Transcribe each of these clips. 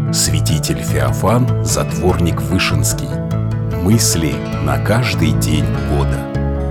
Святитель Феофан, затворник Вышинский. Мысли на каждый день года.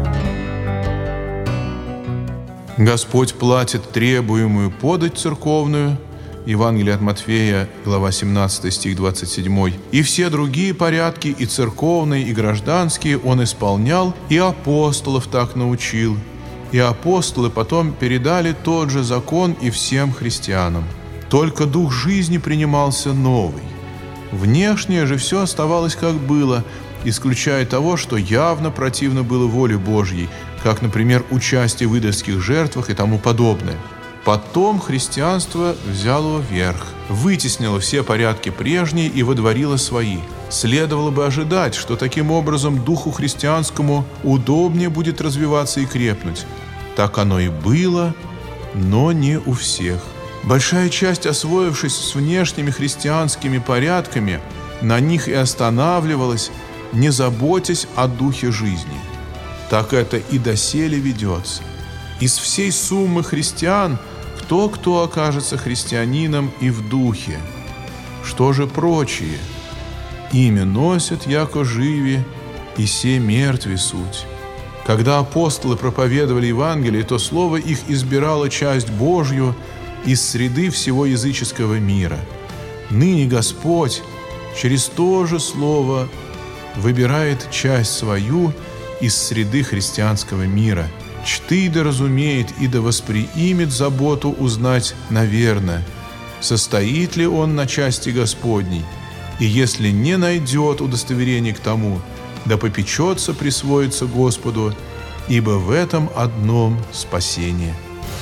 Господь платит требуемую подать церковную. Евангелие от Матфея, глава 17, стих 27. И все другие порядки, и церковные, и гражданские, Он исполнял, и апостолов так научил. И апостолы потом передали тот же закон и всем христианам. Только дух жизни принимался новый. Внешнее же все оставалось как было, исключая того, что явно противно было воле Божьей, как, например, участие в идольских жертвах и тому подобное. Потом христианство взяло верх, вытеснило все порядки прежние и водворило свои. Следовало бы ожидать, что таким образом духу христианскому удобнее будет развиваться и крепнуть. Так оно и было, но не у всех. Большая часть, освоившись с внешними христианскими порядками, на них и останавливалась, не заботясь о духе жизни. Так это и доселе ведется. Из всей суммы христиан кто окажется христианином и в духе? Что же прочие? Имя носят, яко живи, и се мертви суть. Когда апостолы проповедовали Евангелие, то слово их избирало часть Божью из среды всего языческого мира. Ныне Господь через то же слово выбирает часть свою из среды христианского мира. Чты да разумеет и да восприимет заботу узнать, наверно, состоит ли он на части Господней, и если не найдет удостоверения к тому, да попечется присвоиться Господу, ибо в этом одном спасение.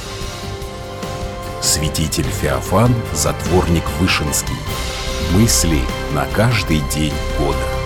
Святитель Феофан, затворник Вышинский. Мысли на каждый день года.